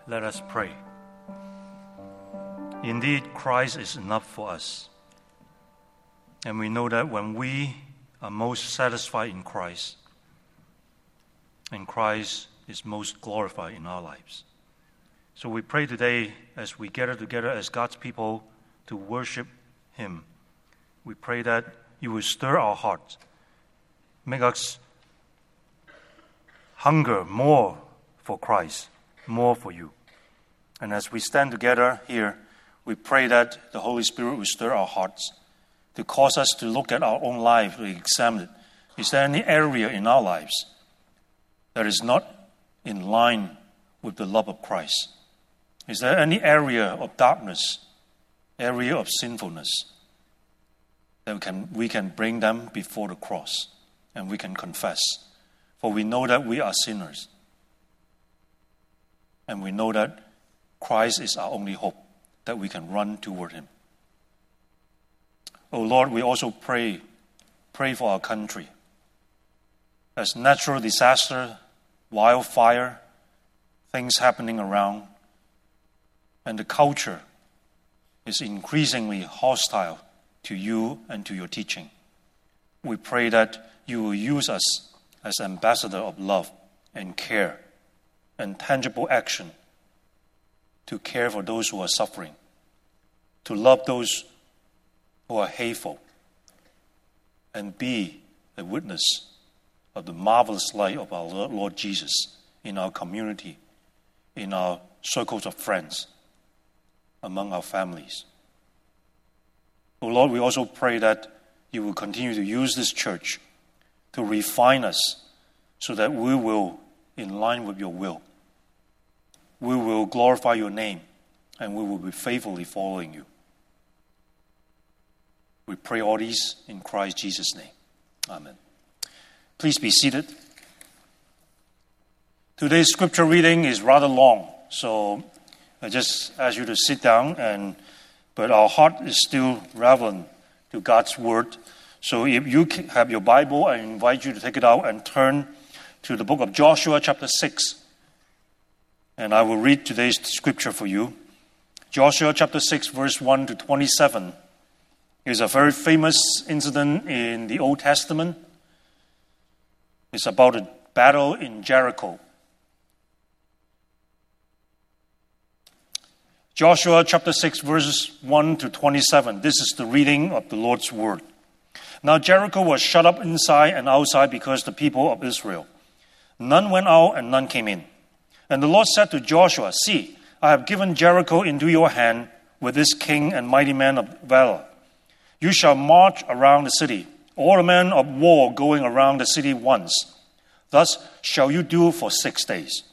Let us pray. Indeed, Christ is enough for us. And we know that when we are most satisfied in Christ, and Christ is most glorified in our lives. So we pray today as we gather together as God's people to worship Him. We pray that you will stir our hearts, make us hunger more for Christ, more for you. And as we stand together here, we pray that the Holy Spirit will stir our hearts to cause us to look at our own life, to examine it. Is there any area in our lives that is not in line with the love of Christ? Is there any area of darkness, area of sinfulness that we can bring them before the cross and we can confess? For we know that we are sinners. And we know that Christ is our only hope, that we can run toward Him. Oh Lord, we also pray for our country. As natural disaster, wildfire, things happening around, and the culture is increasingly hostile to you and to your teaching. We pray that you will use us as ambassador of love and care and tangible action to care for those who are suffering, to love those who are hateful, and be a witness of the marvelous light of our Lord Jesus in our community, in our circles of friends, among our families. Oh Lord, we also pray that you will continue to use this church to refine us so that we will, in line with your will, we will glorify your name and we will be faithfully following you. We pray all these in Christ Jesus' name. Amen. Please be seated. Today's scripture reading is rather long, so I just ask you to sit down, but our heart is still relevant to God's word. So if you have your Bible, I invite you to take it out and turn to the book of Joshua chapter 6. And I will read today's scripture for you. Joshua chapter 6, verse 1 to 27 is a very famous incident in the Old Testament. It's about a battle in Jericho. Joshua chapter 6, verses 1 to 27. This is the reading of the Lord's word. Now Jericho was shut up inside and outside because the people of Israel. None went out and none came in. And the Lord said to Joshua, "See, I have given Jericho into your hand with this king and mighty man of valor. You shall march around the city, all the men of war going around the city once. Thus shall you do for 6 days.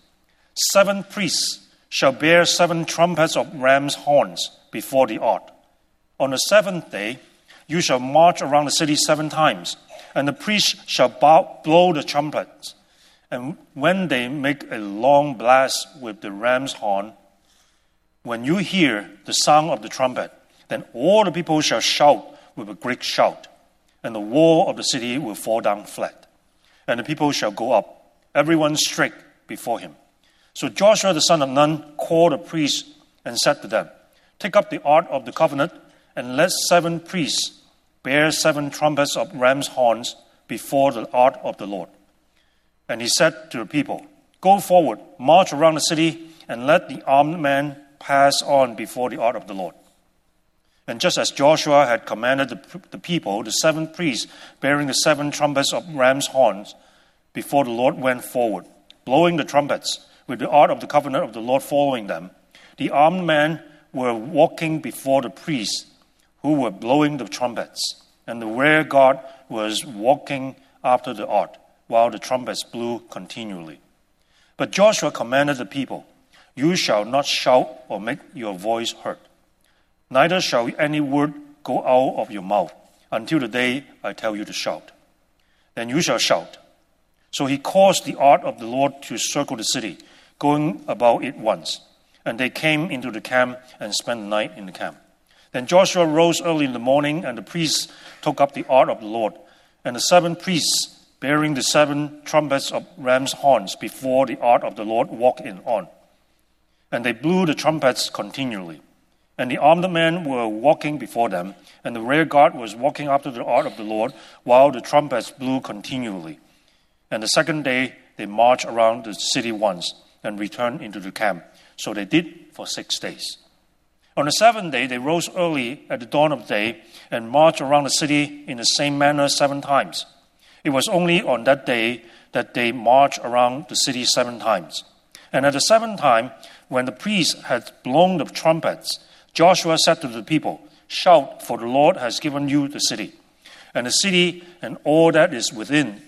7 priests shall bear 7 trumpets of ram's horns before the ark. On the 7th day you shall march around the city 7 times, and the priests shall blow the trumpets. And when they make a long blast with the ram's horn, when you hear the sound of the trumpet, then all the people shall shout with a great shout, and the wall of the city will fall down flat. And the people shall go up, everyone straight before him." So Joshua the son of Nun called the priests and said to them, "Take up the ark of the covenant, and let 7 priests bear 7 trumpets of ram's horns before the ark of the Lord." And he said to the people, "Go forward, march around the city, and let the armed men pass on before the ark of the Lord." And just as Joshua had commanded the people, the 7 priests bearing the 7 trumpets of ram's horns before the Lord went forward, blowing the trumpets, with the ark of the covenant of the Lord following them. The armed men were walking before the priests who were blowing the trumpets, and the rear guard was walking after the ark, while the trumpets blew continually. But Joshua commanded the people, "You shall not shout or make your voice heard. Neither shall any word go out of your mouth until the day I tell you to shout. Then you shall shout." So he caused the ark of the Lord to circle the city, going about it once. And they came into the camp and spent the night in the camp. Then Joshua rose early in the morning, and the priests took up the ark of the Lord. And the 7 priests bearing the 7 trumpets of ram's horns before the ark of the Lord walked in on. And they blew the trumpets continually. And the armed men were walking before them, and the rear guard was walking after the ark of the Lord, while the trumpets blew continually. And the second day they marched around the city once, and returned into the camp. So they did for 6 days. On the seventh day they rose early at the dawn of day, and marched around the city in the same manner 7 times. It was only on that day that they marched around the city 7 times. And at the 7th time, when the priests had blown the trumpets, Joshua said to the people, "Shout, for the Lord has given you the city. And the city and all that is within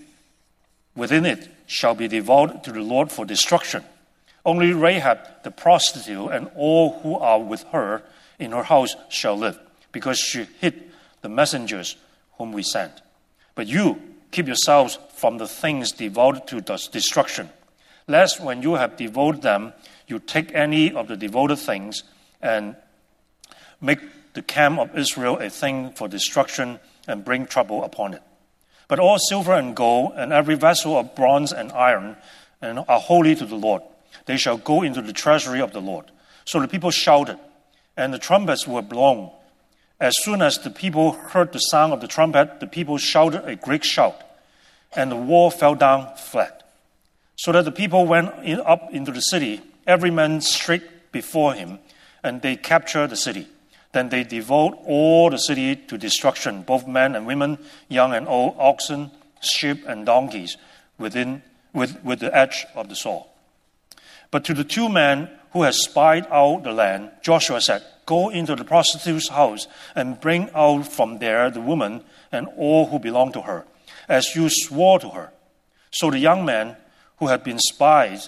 it shall be devoted to the Lord for destruction. Only Rahab the prostitute and all who are with her in her house shall live, because she hid the messengers whom we sent. But you keep yourselves from the things devoted to destruction, lest when you have devoted them, you take any of the devoted things and make the camp of Israel a thing for destruction and bring trouble upon it. But all silver and gold and every vessel of bronze and iron are holy to the Lord. They shall go into the treasury of the Lord." So the people shouted, and the trumpets were blown. As soon as the people heard the sound of the trumpet, the people shouted a great shout, and the wall fell down flat. So that the people went up into the city, every man straight before him, and they captured the city. Then they devoted all the city to destruction, both men and women, young and old, oxen, sheep, and donkeys, with the edge of the sword. But to the 2 men who had spied out the land, Joshua said, "Go into the prostitute's house and bring out from there the woman and all who belong to her, as you swore to her." So the young men who had been spies,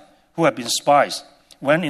went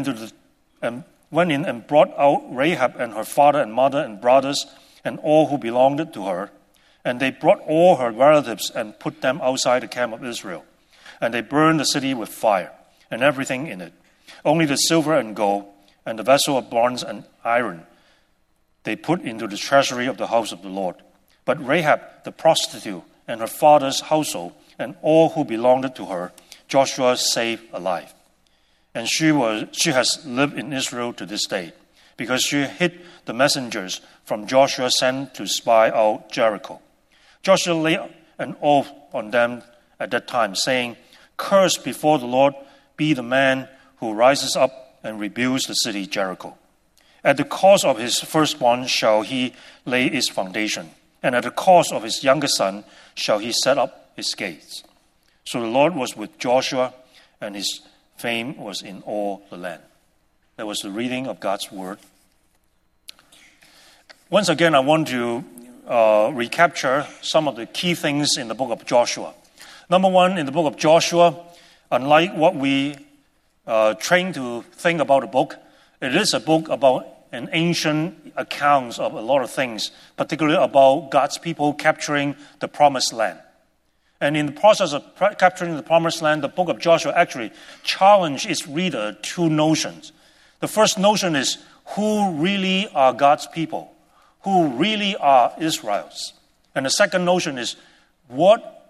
in and brought out Rahab and her father and mother and brothers and all who belonged to her. And they brought all her relatives and put them outside the camp of Israel. And they burned the city with fire and everything in it. Only the silver and gold and the vessel of bronze and iron they put into the treasury of the house of the Lord. But Rahab the prostitute and her father's household and all who belonged to her, Joshua saved alive. And she has lived in Israel to this day, because she hid the messengers from Joshua sent to spy out Jericho. Joshua laid an oath on them at that time, saying, "Cursed before the Lord be the man who rises up and rebuilds the city Jericho. At the cost of his firstborn shall he lay its foundation, and at the cost of his youngest son shall he set up his gates." So the Lord was with Joshua, and his fame was in all the land. That was the reading of God's word. Once again, I want to recapture some of the key things in the book of Joshua. Number one, in the book of Joshua, unlike what we train to think about a book, it is a book about an ancient accounts of a lot of things, particularly about God's people capturing the promised land. And in the process of capturing the promised land, the book of Joshua actually challenged its reader 2 notions. The first notion is, who really are God's people? Who really are Israel's? And the second notion is, what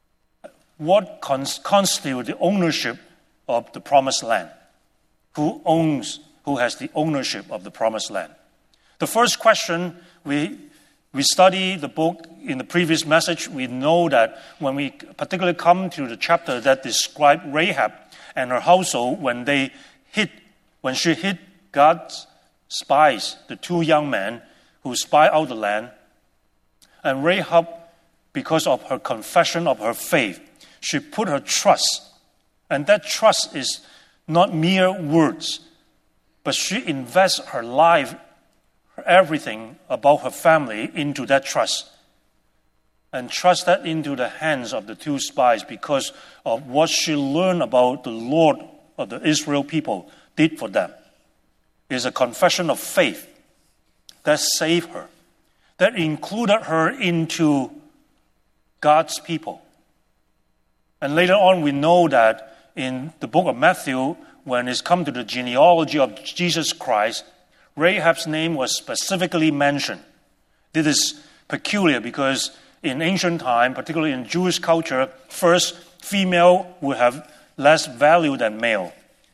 constitutes the ownership of the promised land? Who has the ownership of the promised land? The first question, we study the book in the previous message. We know that when we particularly come to the chapter that describes Rahab and her household, when she hid God's spies, the 2 young men who spy out the land, and Rahab, because of her confession of her faith, she put her trust, and that trust is not mere words, but she invests her life, everything about her family into that trust, and trust that into the hands of the 2 spies because of what she learned about the Lord of the Israel people did for them. It's a confession of faith that saved her, that included her into God's people. And later on, we know that in the book of Matthew, when it's come to the genealogy of Jesus Christ, Rahab's name was specifically mentioned. This is peculiar because in ancient time, particularly in Jewish culture, first, female would have less value than male.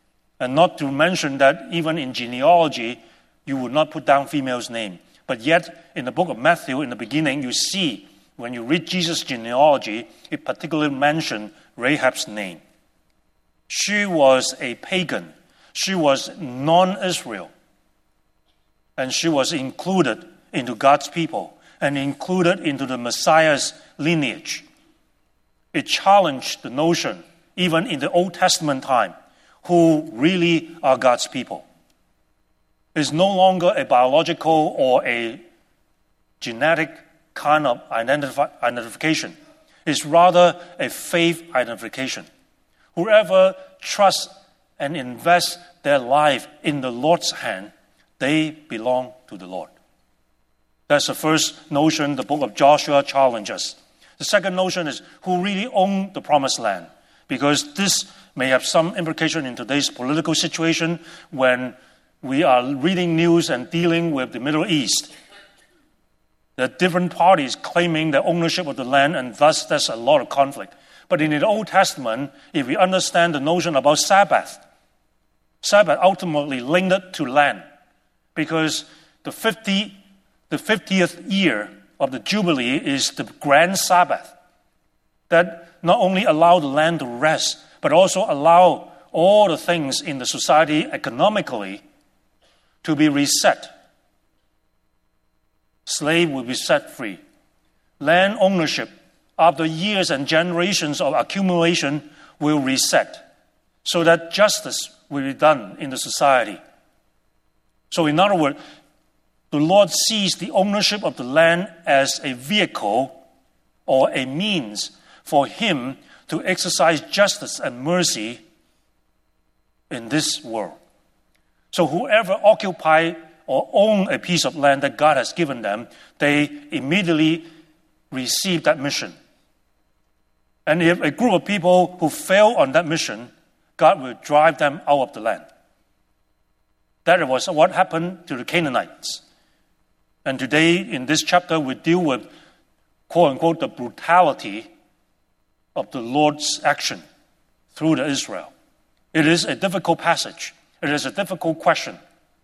And not to mention that even in genealogy, you would not put down female's name. But yet, in the book of Matthew, in the beginning, you see, when you read Jesus' genealogy, it particularly mentioned Rahab's name. She was a pagan. She was non-Israel. And she was included into God's people and included into the Messiah's lineage. It challenged the notion, even in the Old Testament time, who really are God's people. It's no longer a biological or a genetic kind of identification. It's rather a faith identification. Whoever trusts and invests their life in the Lord's hand, they belong to the Lord. That's the first notion the book of Joshua challenges. The second notion is who really own the promised land, because this may have some implication in today's political situation when we are reading news and dealing with the Middle East. There are different parties claiming their ownership of the land, and thus there's a lot of conflict. But in the Old Testament, if we understand the notion about Sabbath ultimately linked to land, because the 50th year of the Jubilee is the grand Sabbath that not only allow the land to rest, but also allow all the things in the society economically to be reset. Slave will be set free. Land ownership, after years and generations of accumulation, will reset so that justice will be done in the society. So in other words, the Lord sees the ownership of the land as a vehicle or a means for Him to exercise justice and mercy in this world. So whoever occupy or own a piece of land that God has given them, they immediately receive that mission. And if a group of people who fail on that mission, God will drive them out of the land. That was what happened to the Canaanites. And today, in this chapter, we deal with, quote-unquote, the brutality of the Lord's action through the Israel. It is a difficult passage. It is a difficult question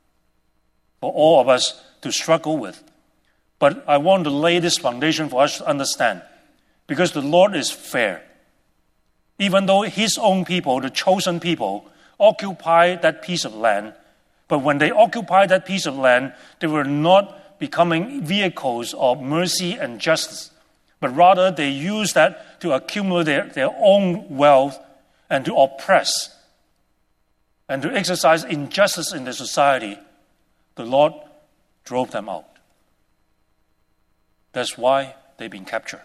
for all of us to struggle with. But I want to lay this foundation for us to understand, because the Lord is fair. Even though His own people, the chosen people, occupy that piece of land, but when they occupy that piece of land, they were not becoming vehicles of mercy and justice, but rather they use that to accumulate their own wealth and to oppress and to exercise injustice in the society. The Lord drove them out. That's why they've been captured.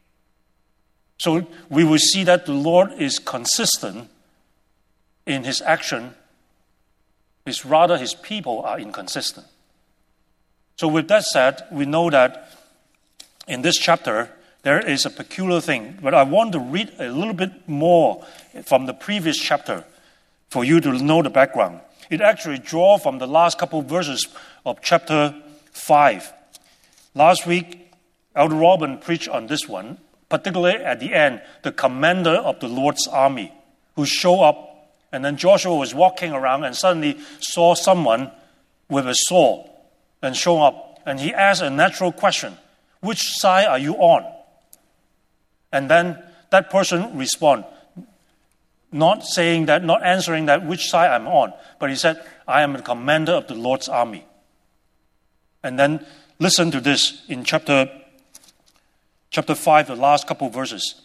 So we will see that the Lord is consistent in His action. It's rather His people are inconsistent. So with that said, we know that in this chapter, there is a peculiar thing. But I want to read a little bit more from the previous chapter for you to know the background. It actually draws from the last couple of verses of chapter 5. Last week, Elder Robin preached on this one, particularly at the end, the commander of the Lord's army who showed up, and then Joshua was walking around and suddenly saw someone with a sword and show up. And he asked a natural question, which side are you on? And then that person responded, not answering that which side I'm on, but he said, I am the commander of the Lord's army. And then listen to this in chapter 5, the last couple of verses.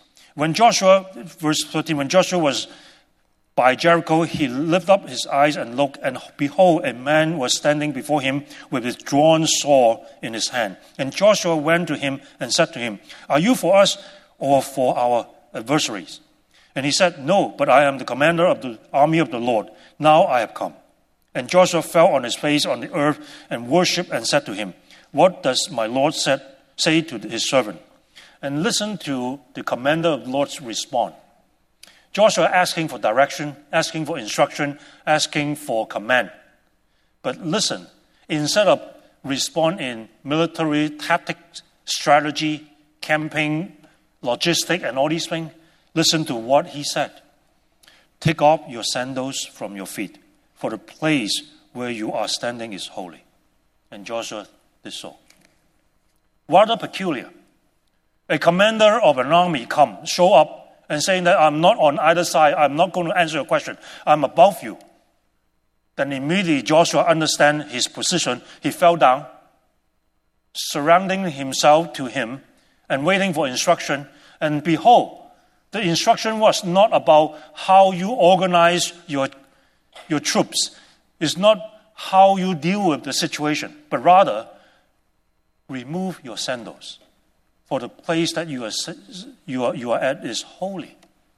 Verse 13, when Joshua was by Jericho, he lifted up his eyes and looked, and behold, a man was standing before him with his drawn sword in his hand. And Joshua went to him and said to him, are you for us or for our adversaries? And he said, no, but I am the commander of the army of the Lord. Now I have come. And Joshua fell on his face on the earth and worshipped and said to him, what does my Lord say to his servant? And listen to the commander of the Lord's response. Joshua asking for direction, asking for instruction, asking for command. But listen, instead of respond in military tactics, strategy, camping, logistic, and all these things, listen to what he said. Take off your sandals from your feet, for the place where you are standing is holy. And Joshua did so. Rather peculiar. A commander of an army show up and saying that I'm not on either side, I'm not going to answer your question, I'm above you. Then immediately Joshua understand his position. He fell down, surrounding himself to him and waiting for instruction. And behold, the instruction was not about how you organize your troops. It's not how you deal with the situation, but rather remove your sandals, for the place that you are at is holy.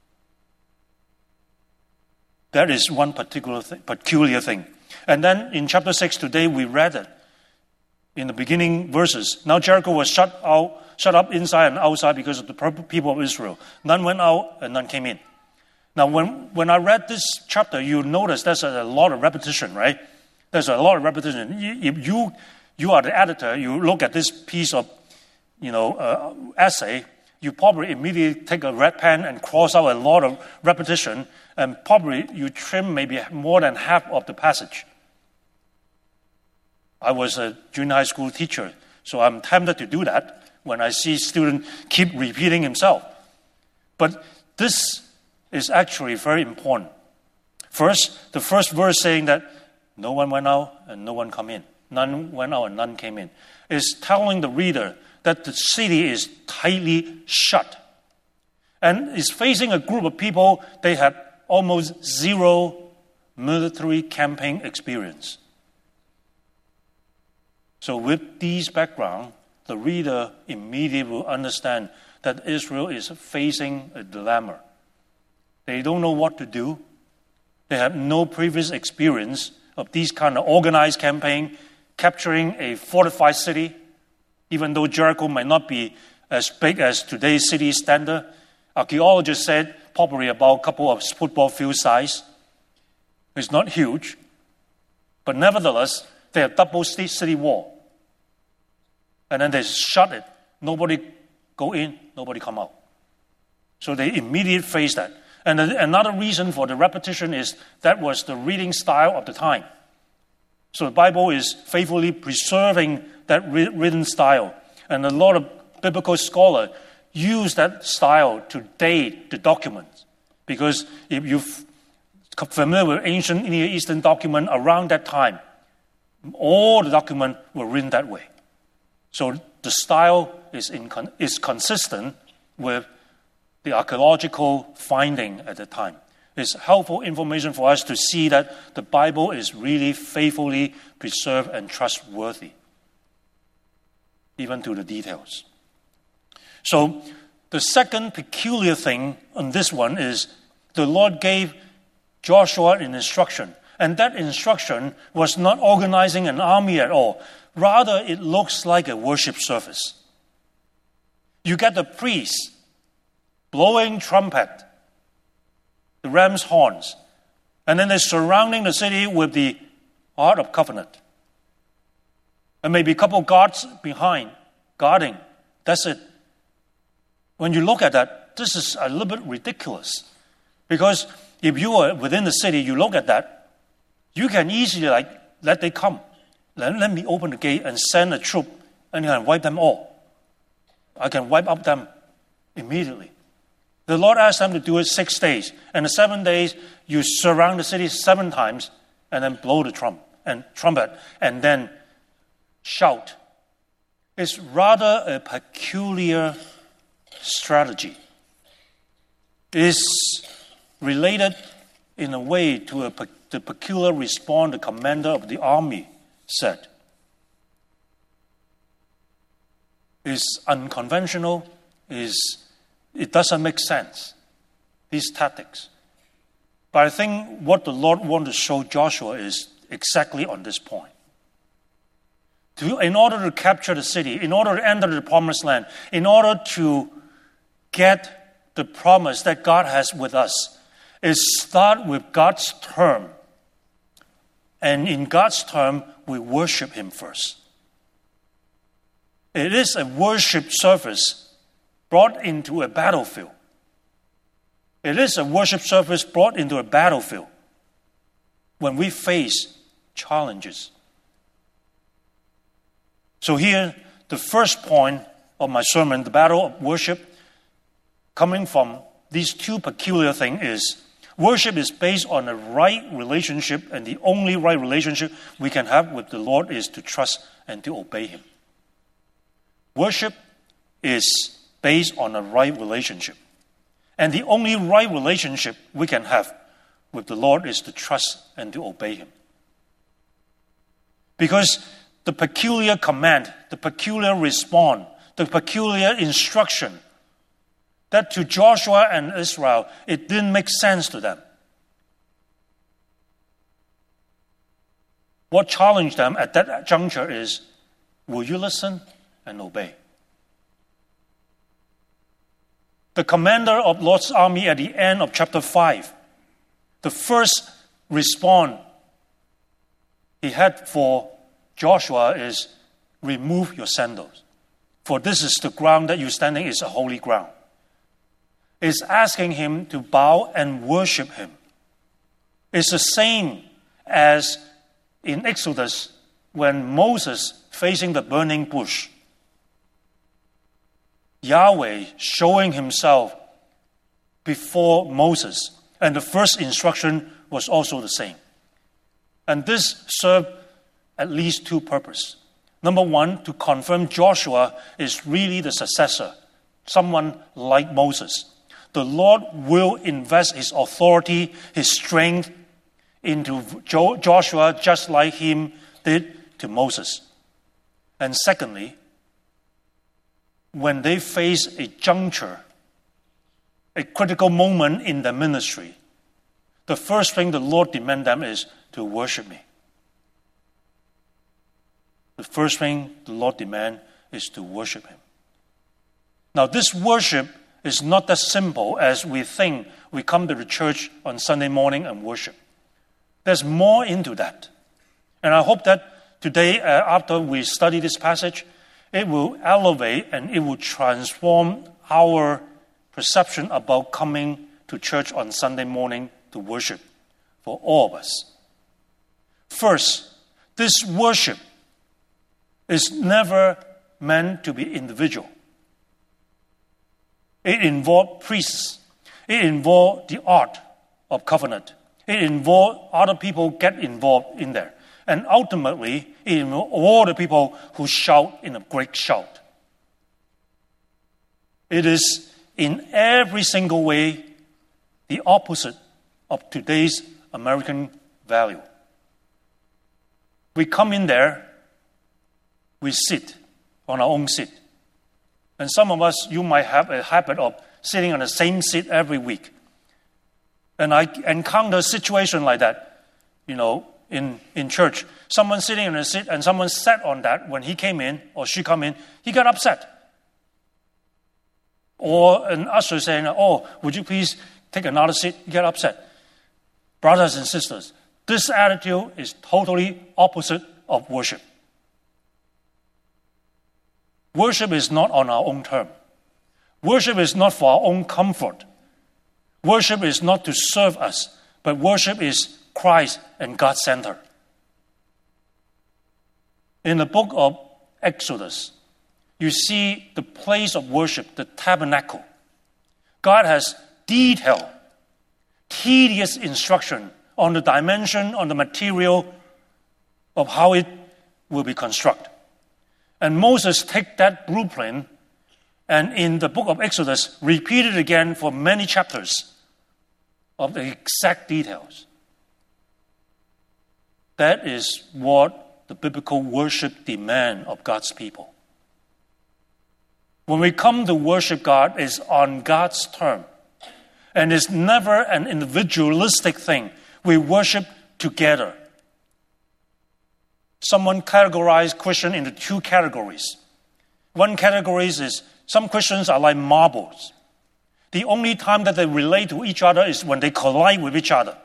That is one peculiar thing. And then in chapter 6 today we read it in the beginning verses. Now Jericho was shut up inside and outside because of the people of Israel. None went out and none came in. Now when I read this chapter, you notice there's a lot of repetition, right? There's a lot of repetition. If you are the editor, you look at this piece of essay, you probably immediately take a red pen and cross out a lot of repetition, and probably you trim maybe more than half of the passage. I was a junior high school teacher, so I'm tempted to do that when I see students keep repeating himself. But this is actually very important. First, the first verse saying that no one went out and no one came in. None went out and none came in. Is telling the reader that the city is tightly shut. And is facing a group of people, they had almost zero military camping experience. So with these background, the reader immediately will understand that Israel is facing a dilemma. They don't know what to do. They have no previous experience of these kind of organized campaign, capturing a fortified city, even though Jericho might not be as big as today's city standard. Archaeologists said probably about a couple of football field size. It's not huge, but nevertheless, they have double city wall. And then they shut it. Nobody go in, nobody come out. So they immediately face that. And another reason for the repetition is that was the reading style of the time. So the Bible is faithfully preserving that written style. And a lot of biblical scholars use that style to date the documents. Because if you're familiar with ancient Near Eastern documents around that time, all the documents were written that way. So the style is consistent with the archaeological finding at the time. It's helpful information for us to see that the Bible is really faithfully preserved and trustworthy, even to the details. So the second peculiar thing on this one is the Lord gave Joshua an instruction, and that instruction was not organizing an army at all. Rather, it looks like a worship service. You get the priest blowing trumpet, the ram's horns, and then they're surrounding the city with the Ark of Covenant. And maybe a couple of guards behind, guarding. That's it. When you look at that, this is a little bit ridiculous. Because if you are within the city, you look at that, you can easily let them come. Let me open the gate and send a troop and I can wipe them all. I can wipe up them immediately. The Lord asked them to do it 6 days. And the 7 days, you surround the city 7 times and then blow the trumpet and then shout. It's rather a peculiar strategy. It's related in a way to the peculiar response the commander of the army said. It's unconventional, it doesn't make sense, these tactics. But I think what the Lord wanted to show Joshua is exactly on this point. In order to capture the city, in order to enter the promised land, in order to get the promise that God has with us, is start with God's term. And in God's term, we worship Him first. It is a worship service brought into a battlefield. It is a worship service brought into a battlefield. when we face challenges. So here, the first point of my sermon, the battle of worship, coming from these two peculiar things is, worship is based on a right relationship, and the only right relationship we can have with the Lord is to trust and to obey Him. Worship is based on a right relationship. And the only right relationship we can have with the Lord is to trust and to obey Him. Because the peculiar command, the peculiar response, the peculiar instruction that to Joshua and Israel, it didn't make sense to them. What challenged them at that juncture is, will you listen and obey? The commander of Lord's army at the end of chapter 5, the first response he had for Joshua is, remove your sandals. For this is the ground that you're standing is a holy ground. It's asking him to bow and worship him. It's the same as in Exodus when Moses facing the burning bush. Yahweh showing himself before Moses. And the first instruction was also the same. And this served at least two purposes. Number one, to confirm Joshua is really the successor, someone like Moses. The Lord will invest His authority, His strength into Joshua just like Him did to Moses. And secondly, when they face a juncture, a critical moment in their ministry, the first thing the Lord demands them is to worship me. The first thing the Lord demands is to worship Him. Now, this worship is not that simple as we think we come to the church on Sunday morning and worship. There's more into that. And I hope that today, after we study this passage, it will elevate and it will transform our perception about coming to church on Sunday morning to worship for all of us. First, this worship is never meant to be individual. It involves priests. It involves the art of covenant. It involves other people get involved in there. And ultimately, it involves all the people who shout in a great shout. It is in every single way the opposite of today's American value. We come in there, we sit on our own seat. And some of us, you might have a habit of sitting on the same seat every week. And I encounter a situation like that, in church. Someone sitting in a seat and someone sat on that when he came in or she come in, he got upset. Or an usher saying, oh, would you please take another seat? He get upset. Brothers and sisters, this attitude is totally opposite of worship. Worship is not on our own term. Worship is not for our own comfort. Worship is not to serve us, but worship is Christ and God-centered. In the book of Exodus, you see the place of worship, the tabernacle. God has detailed, tedious instruction on the dimension, on the material of how it will be constructed. And Moses take that blueprint and in the book of Exodus repeat it again for many chapters of the exact details. That is what the biblical worship demands of God's people. When we come to worship God, it's on God's term. And it's never an individualistic thing. We worship together. Someone categorized Christian into two categories. One category is some Christians are like marbles. The only time that they relate to each other is when they collide with each other.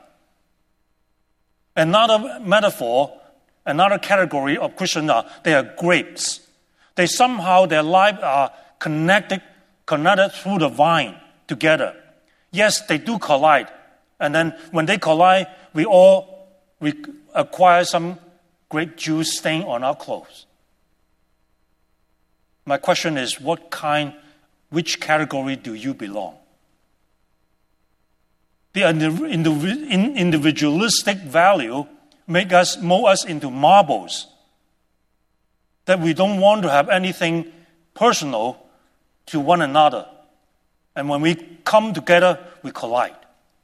Another metaphor, another category of Christians they are grapes. They somehow, their lives are connected through the vine together. Yes, they do collide. And then when they collide, we all we acquire some grape juice stain on our clothes. My question is, which category do you belong? The individualistic value mold us into marbles, that we don't want to have anything personal to one another. And when we come together, we collide.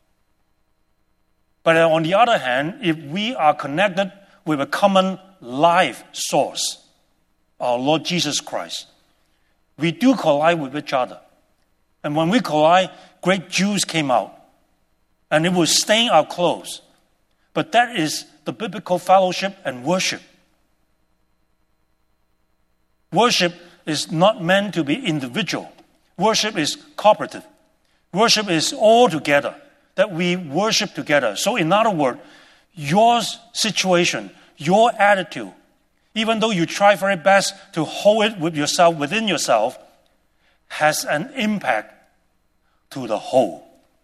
But on the other hand, if we are connected with a common life source, our Lord Jesus Christ, we do collide with each other. And when we collide, grape juice came out, and it will stain our clothes. But that is the biblical fellowship and worship. Worship is not meant to be individual. Worship is cooperative. Worship is all together, that we worship together. So in other words, your situation, your attitude, even though you try very best to hold it within yourself, has an impact to the whole.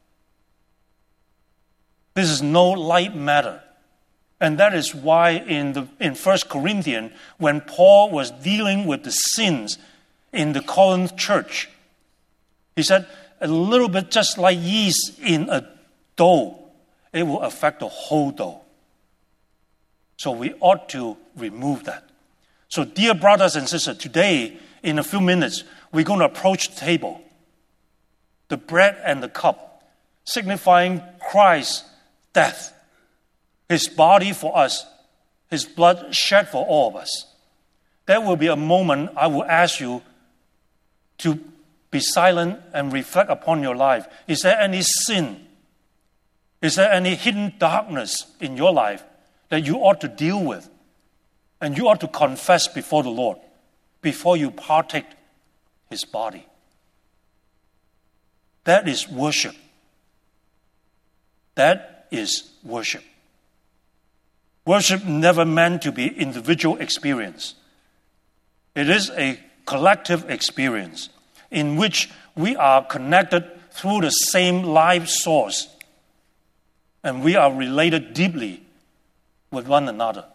This is no light matter. And that is why in 1 Corinthians, when Paul was dealing with the sins in the Corinth church, he said, a little bit just like yeast in a dough, it will affect the whole dough. So we ought to remove that. So dear brothers and sisters, today, in a few minutes, we're going to approach the table, the bread and the cup, signifying Christ's death, His body for us, His blood shed for all of us. There will be a moment I will ask you to be silent and reflect upon your life. Is there any sin? Is there any hidden darkness in your life that you ought to deal with? And you ought to confess before the Lord before you partake His body. That is worship. That is worship. Worship never meant to be individual experience. It is a collective experience in which we are connected through the same life source, and we are related deeply with one another.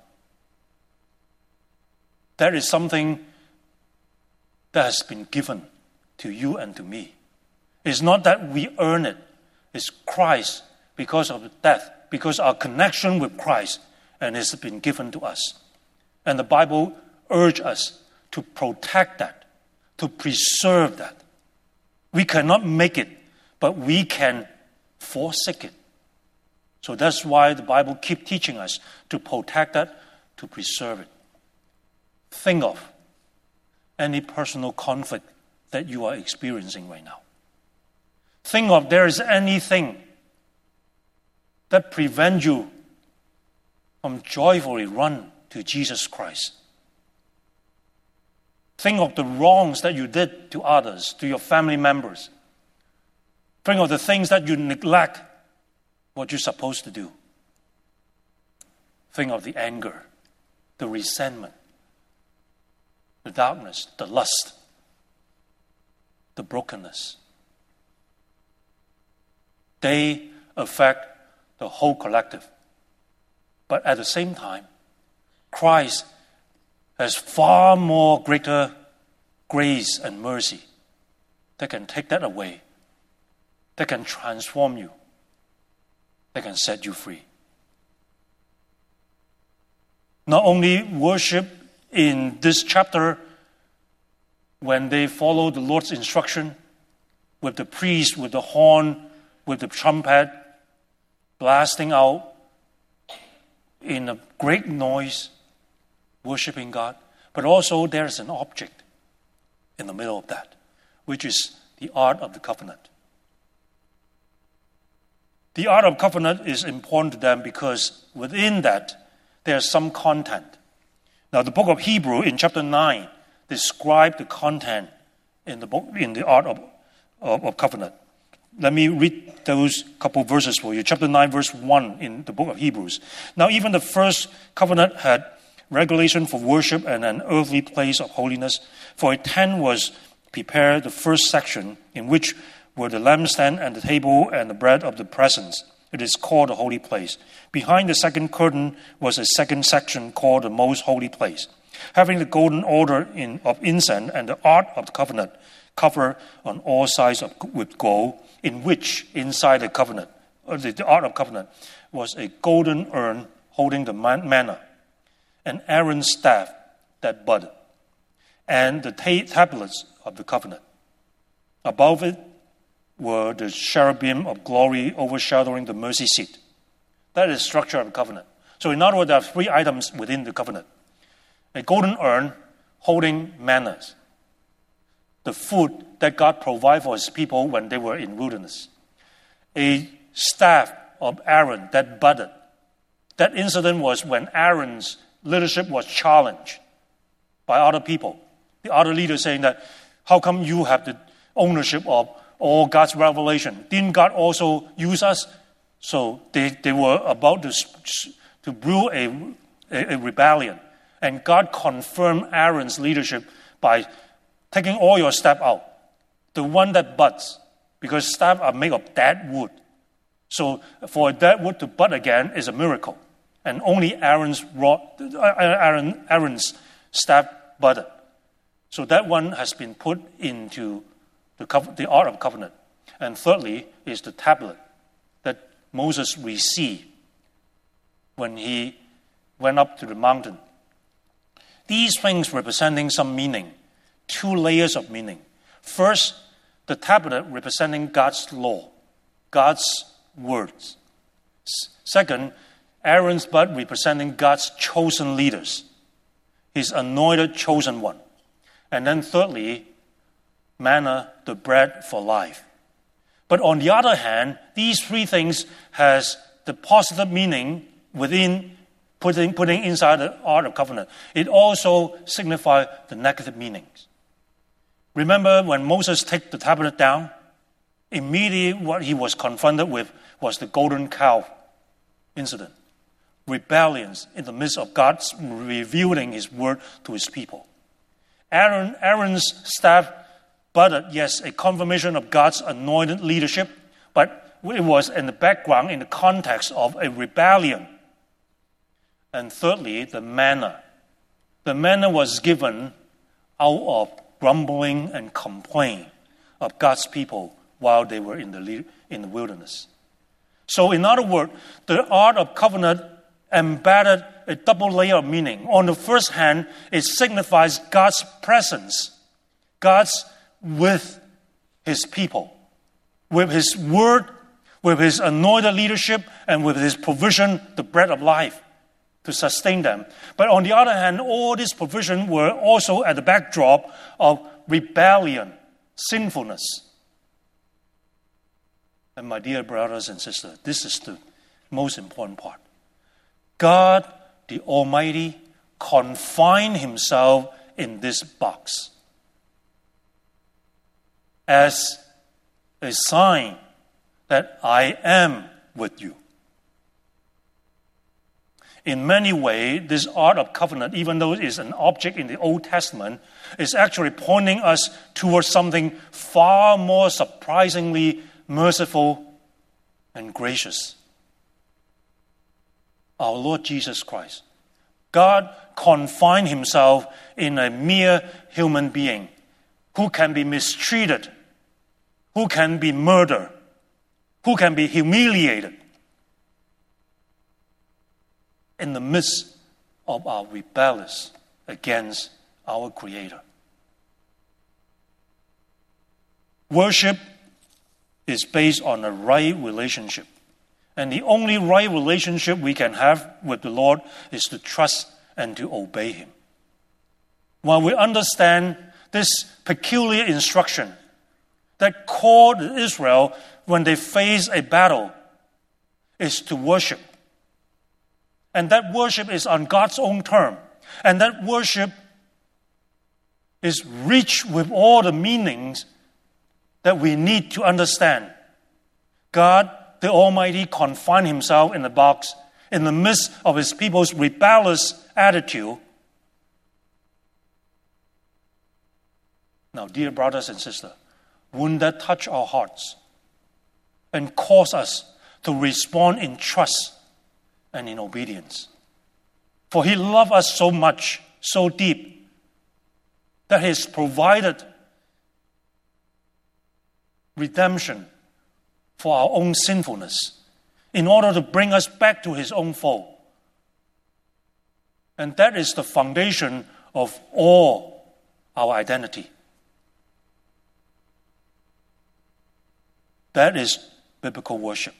That is something that has been given to you and to me. It's not that we earn it. It's Christ, because of the death, because our connection with Christ, and it's been given to us. And the Bible urges us to protect that, to preserve that. We cannot make it, but we can forsake it. So that's why the Bible keeps teaching us to protect that, to preserve it. Think of any personal conflict that you are experiencing right now. Think of there is anything that prevents you from joyfully run to Jesus Christ. Think of the wrongs that you did to others, to your family members. Think of the things that you neglect what you're supposed to do. Think of the anger, the resentment, the darkness, the lust, the brokenness. They affect the whole collective. But at the same time, Christ has far more greater grace and mercy that can take that away, that can transform you, that can set you free. Not only worship in this chapter when they follow the Lord's instruction with the priest, with the horn, with the trumpet, blasting out in a great noise, worshiping God, but also there's an object in the middle of that, which is the Ark of the Covenant. The Ark of Covenant is important to them because within that, there's some content. Now, the book of Hebrews in chapter 9 describes the content in the Ark of Covenant. Let me read those couple verses for you. Chapter 9, verse 1 in the book of Hebrews. Now, even the first covenant had regulation for worship and an earthly place of holiness. For a tent was prepared, the first section, in which were the lampstand and the table and the bread of the presence. It is called the holy place. Behind the second curtain was a second section called the most holy place, having the golden altar of incense and the ark of the covenant covered on all sides with gold, in which inside the covenant, the ark of covenant, was a golden urn holding the manna, and Aaron's staff that budded, and the tablets of the covenant. Above it were the cherubim of glory overshadowing the mercy seat. That is the structure of the covenant. So in other words, there are three items within the covenant. A golden urn holding manna, the food that God provided for his people when they were in wilderness. A staff of Aaron that budded. That incident was when Aaron's leadership was challenged by other people. The other leaders saying that, how come you have the ownership of all God's revelation? Didn't God also use us? So they were about to brew a rebellion. And God confirmed Aaron's leadership by taking all your staff out. The one that buds, because staff are made of dead wood. So for that wood to bud again is a miracle. And only Aaron's staff budded. So that one has been put into the Ark of Covenant. And thirdly is the tablet that Moses received when he went up to the mountain. These things representing some meaning, two layers of meaning. First, the tablet representing God's law, God's words. Second, Aaron's bud representing God's chosen leaders, his anointed chosen one. And then thirdly, manna, the bread for life. But on the other hand, these three things has the positive meaning within putting inside the Ark of Covenant. It also signifies the negative meanings. Remember when Moses took the tablet down? Immediately what he was confronted with was the golden calf incident. Rebellions in the midst of God's revealing his word to his people. Aaron's staff budded, yes, a confirmation of God's anointed leadership, but it was in the background, in the context of a rebellion. And thirdly, the manna. The manna was given out of grumbling and complaint of God's people while they were in the wilderness. So in other words, the Ark of Covenant embedded a double layer of meaning. On the first hand, it signifies God's presence, God's with his people, with his word, with his anointed leadership, and with his provision, the bread of life, to sustain them. But on the other hand, all these provisions were also at the backdrop of rebellion, sinfulness. And my dear brothers and sisters, this is the most important part. God, the Almighty, confined himself in this box as a sign that I am with you. In many ways, this Ark of Covenant, even though it is an object in the Old Testament, is actually pointing us towards something far more surprisingly merciful and gracious. Our Lord Jesus Christ. God confined himself in a mere human being who can be mistreated, who can be murdered, who can be humiliated in the midst of our rebellions against our Creator. Worship is based on a right relationship. And the only right relationship we can have with the Lord is to trust and to obey him. While we understand this peculiar instruction that called Israel when they face a battle is to worship. And that worship is on God's own term. And that worship is rich with all the meanings that we need to understand. God, the Almighty, confined himself in the box in the midst of his people's rebellious attitude. Now, dear brothers and sisters, wouldn't that touch our hearts and cause us to respond in trust and in obedience. For he loved us so much, so deep, that he has provided redemption for our own sinfulness in order to bring us back to his own fold. And that is the foundation of all our identity. That is biblical worship.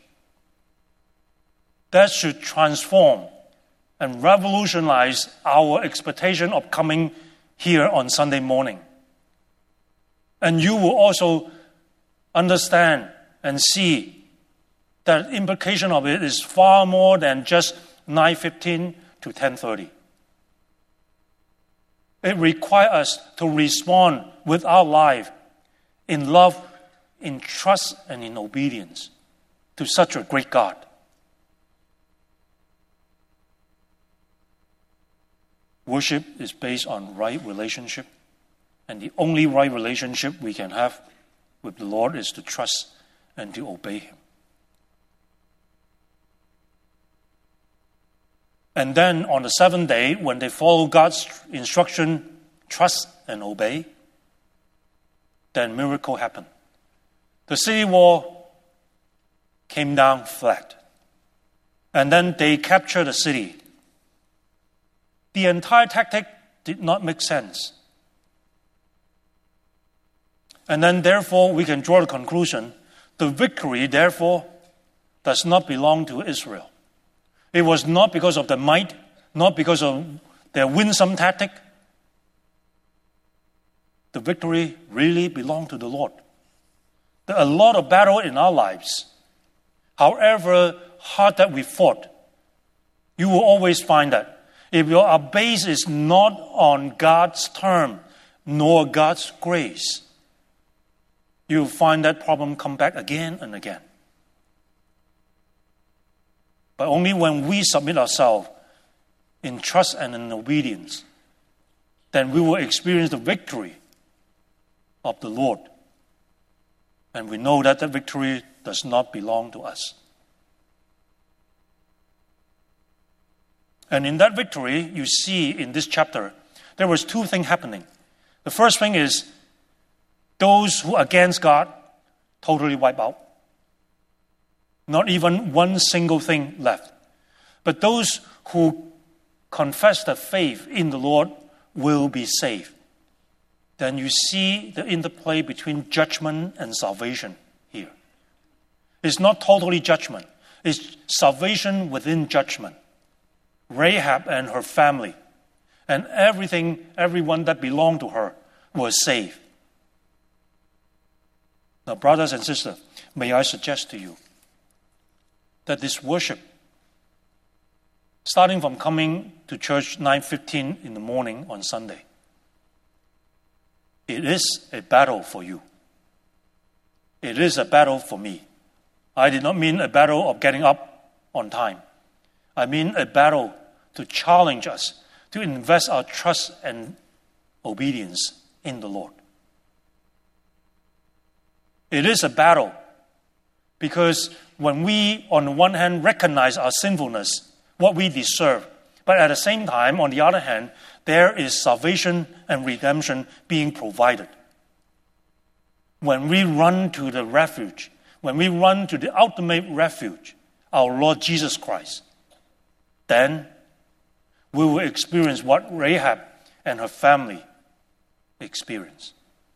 That should transform and revolutionize our expectation of coming here on Sunday morning. And you will also understand and see that the implication of it is far more than just 9:15 to 10:30. It requires us to respond with our life in love, in trust, and in obedience to such a great God. Worship is based on right relationship, and the only right relationship we can have with the Lord is to trust and to obey him. And then on the seventh day, when they follow God's instruction, trust and obey, then miracle happened. The city wall came down flat. And then they captured the city. The entire tactic did not make sense. And then, therefore, we can draw the conclusion, the victory, therefore, does not belong to Israel. It was not because of their might, not because of their winsome tactic. The victory really belonged to the Lord. There are a lot of battle in our lives. However hard that we fought, you will always find that if your base is not on God's term, nor God's grace, you will find that problem come back again and again. But only when we submit ourselves in trust and in obedience, then we will experience the victory of the Lord. And we know that that victory does not belong to us. And in that victory, you see in this chapter, there was two things happening. The first thing is those who are against God totally wipe out. Not even one single thing left. But those who confess their faith in the Lord will be saved. Then you see the interplay between judgment and salvation here. It's not totally judgment. It's salvation within judgment. Rahab and her family and everyone that belonged to her was saved. Now, brothers and sisters, may I suggest to you that this worship, starting from coming to church 9:15 in the morning on Sunday, it is a battle for you. It is a battle for me. I did not mean a battle of getting up on time. I mean a battle to challenge us to invest our trust and obedience in the Lord. It is a battle because when we, on the one hand, recognize our sinfulness, what we deserve, but at the same time, on the other hand, there is salvation and redemption being provided. When we run to the refuge, when we run to the ultimate refuge, our Lord Jesus Christ, then we will experience what Rahab and her family experienced.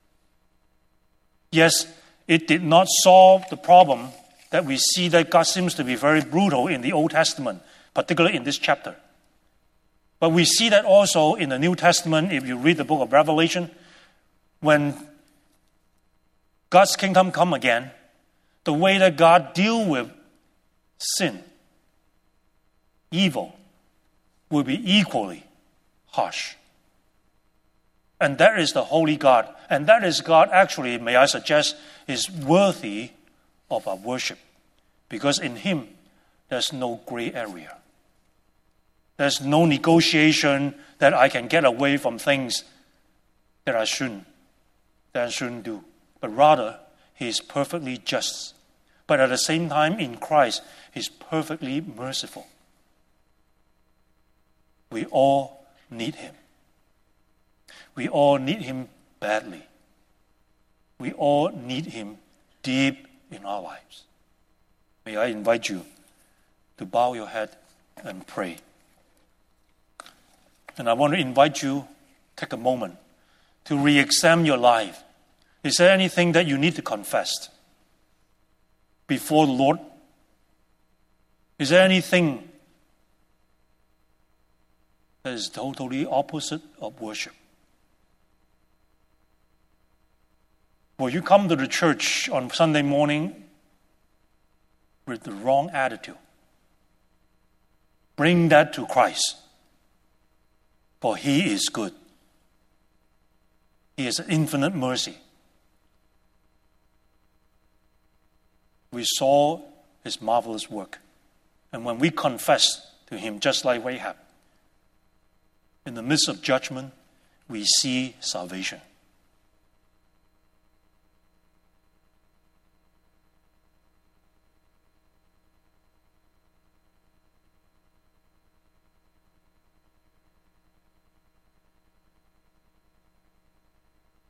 Yes, it did not solve the problem that we see that God seems to be very brutal in the Old Testament, particularly in this chapter. But we see that also in the New Testament, if you read the book of Revelation, when God's kingdom come again, the way that God deal with sin, evil, will be equally harsh. And that is the holy God. And that is God, actually, may I suggest, is worthy of our worship. Because in him, there's no gray area. There's no negotiation that I can get away from things that I shouldn't do. But rather, he is perfectly just, But at the same time, in Christ, He's perfectly merciful. We all need Him. We all need Him badly. We all need Him deep in our lives. May I invite you to bow your head and pray. And I want to invite you, take a moment to re-examine your life. Is there anything that you need to confess before the Lord? Is there anything that is totally opposite of worship? Will you come to the church on Sunday morning with the wrong attitude? Bring that to Christ, for He is good. He has infinite mercy. We saw His marvelous work. And when we confess to Him, just like Rahab, in the midst of judgment, we see salvation.